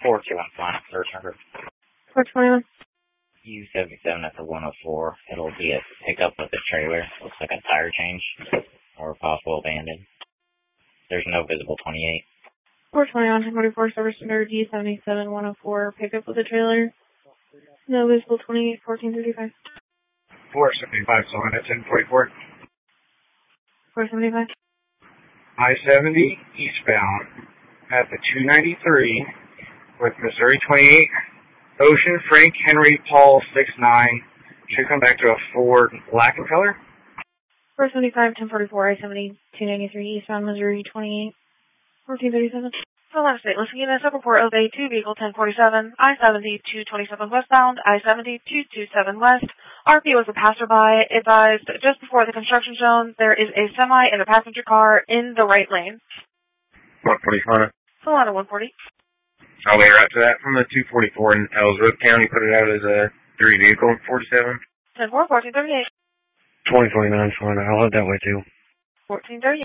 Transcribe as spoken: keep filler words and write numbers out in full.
four two one five, search number. four twenty-one. U seventy-seven at the one oh four. It'll be a pickup with a trailer. Looks like a tire change or possible abandoned. There's no visible twenty-eight. four twenty-one, ten forty-four, service center, D seventy-seven, one oh four, pickup with a trailer. No visible twenty-eight, fourteen thirty-five. four seventy-five, so on at ten forty-four. four seventy-five. I seventy eastbound at the two ninety-three with Missouri twenty-eight. Ocean Frank Henry Paul six nine. Should come back to a Ford black in color. four seventy-five, ten forty-four, I seventy, two ninety-three, eastbound Missouri twenty-eight, fourteen thirty-seven. So last state, let's begin a report of a two vehicle ten forty-seven, I seventy, two twenty-seven westbound, I seventy, two twenty-seven west. R P was a passerby, advised just before the construction zone, there is a semi and a passenger car in the right lane. one forty-five. So on a one forty. I'll wait right to that from the two forty-four in Ellsworth County. Put it out as a three vehicle, forty-seven. ten four, fourteen thirty-eight. twenty twenty-nine, fine. I'll head that way too. fourteen thirty-eight.